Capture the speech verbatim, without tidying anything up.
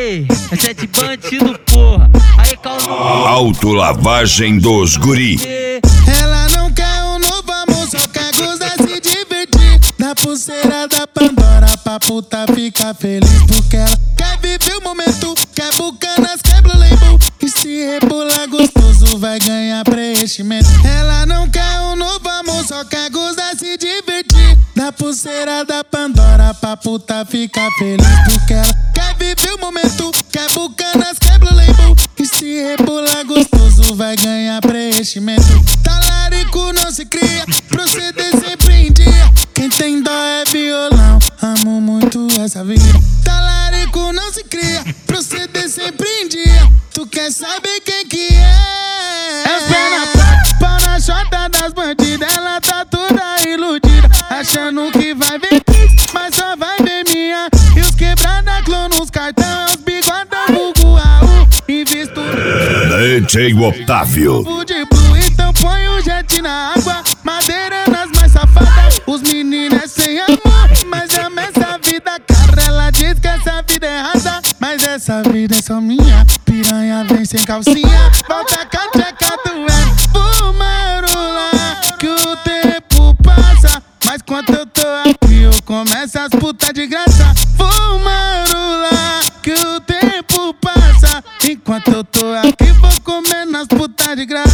Ei, é sete bandido, porra. Aí, calma. Autolavagem dos guri. Ela não quer um novo amor, só quer gozar, se divertir. Na pulseira da Pandora pra puta ficar feliz, porque ela quer viver o momento, quer bucanas, quer Blue Label. E se rebolar gostoso vai ganhar preenchimento. Ela não quer um novo amor, só quer gozar, se divertir. Na pulseira da Pandora pra puta ficar feliz, porque ela quer viver o momento, quer bucanas, quer Blue Label. E se rebolar gostoso vai ganhar preenchimento. Talarico não se cria, proceder sempre em dia. Quem tem dó é violão, amo muito essa vida. Talarico não se cria, proceder sempre em dia. Tu quer saber quem que é? É os pé na porta, pau na chota das bandidas. Ela tá toda iludida, achando que vai ver triste, mas só vai ver minha. E os quebrada clã nos cartão, os bigodão vulgo A U. Invisto D J Otávio. de blue, então põe o jet na água. Madeira nas mais safadas. Os meninos é sem amor, mas ama essa vida cara. Ela diz que essa vida é rasa, mas essa vida é só minha. Piranha vem sem calcinha, volta com a tcheca do é. Fumarula, que o tempo passa, mas quando eu tô aqui eu começo as putas de graça. Fumarula, que o tempo passa, enquanto eu tô aqui vou comer nas putas de graça.